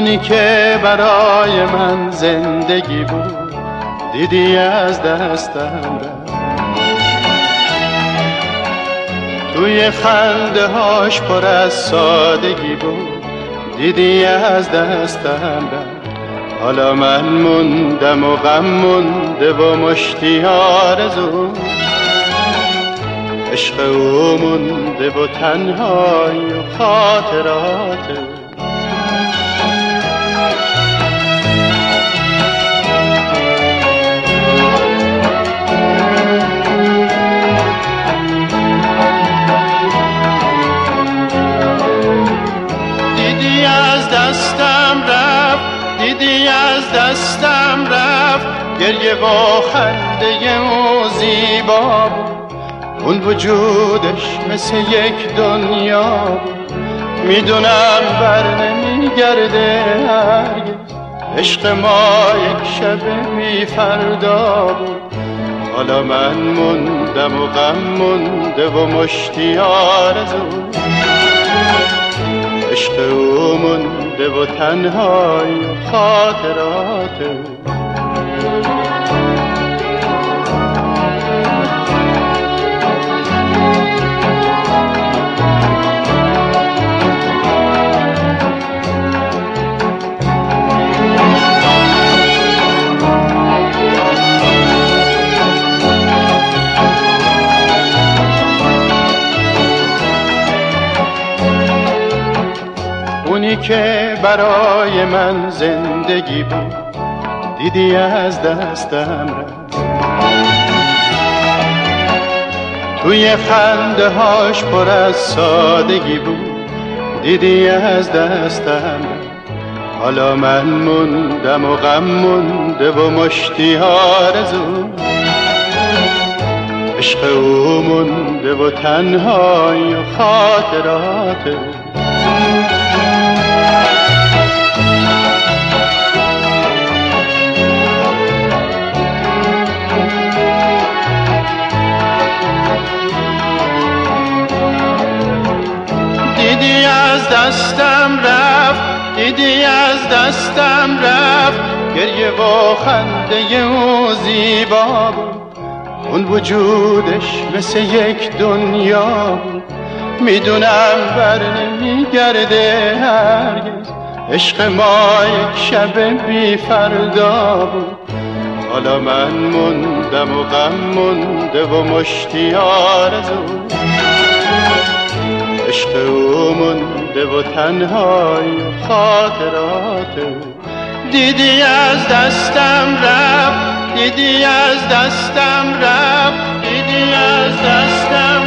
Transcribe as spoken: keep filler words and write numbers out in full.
اونی که برای من زندگی بود دیدی از دستم رفت، توی خنده هاش پر از سادگی بود دیدی از دستم رفت. حالا من موندم و غم مونده و مشتی آرزو، عشق او مونده و تنهایی و خاطرات او. دیدی از دستم رفت، دیدی از دستم رفت، گریه و خنده او زیبا بود، اون وجودش مثل یک دنیا بود. میدونم بر نمیگرده هرگز، عشق ما یک شب بی فردا بود. حالا من موندم و غم مونده و مشتی آرزو، عشق او مونده و تنهایی و خاطرات او. اونی که برای من زندگی بود دیدی از دستم رفت، توی خنده هاش پر از سادگی بود دیدی از دستم رفت. حالا من موندم و غم مونده و مشتی آرزو، عشق او مونده و تنهایی و خاطرات او. دیدی از دستم رفت، دیدی از دستم رفت، گریه و خنده او زیبا بود، اون وجودش مثل یک دنیا بود. میدونم بر نمیگرده هرگز، عشق ما یک شب بی فردا بود. حالا من موندم و غم مونده و مشتی آرزو، عشق او مونده و تنهایی و خاطرات او. دیدی از دستم رفت، دیدی از دستم رفت، دیدی از دستم